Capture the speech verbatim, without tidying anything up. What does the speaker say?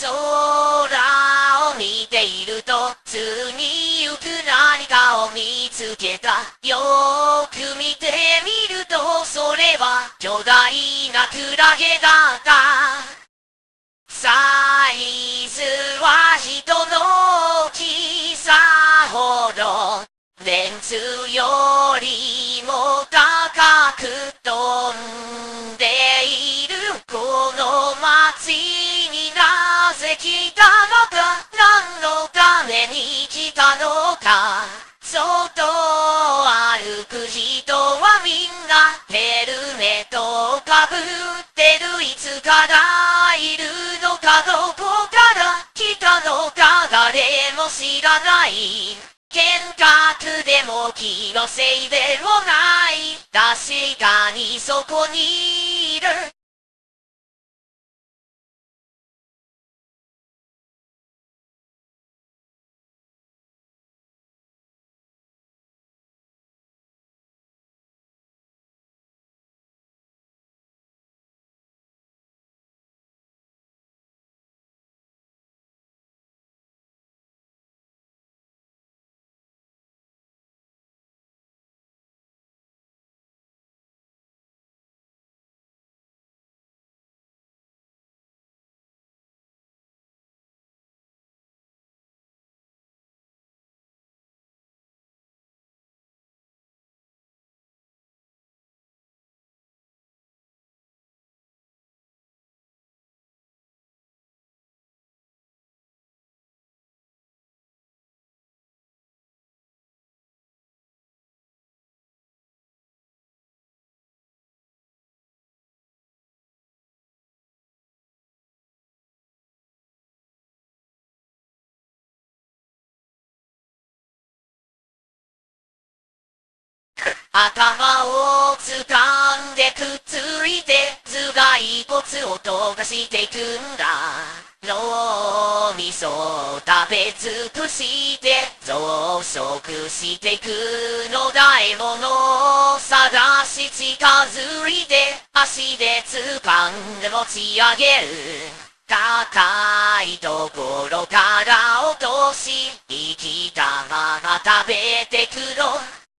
空を見ていると、通に行く何かを見つけた。よーく見てみると、それは巨大なクラゲだった。サイズは人の小さほど、電柱よりも高く飛んでいる。この街になぜ来たのか、何のために来たのか。外を歩く人はみんなヘルメットをかぶってる。いつからいるのか、どこから来たのか誰も知らない。見学でも気のせいでもない。確かにそこにいる。頭を掴んでくっついて頭蓋骨を溶かしていくんだ。脳みそを食べ尽くして増殖していくのだ。獲物を探し近づいて足で掴んで持ち上げる。高いところから落とし生きたまま食べてくの。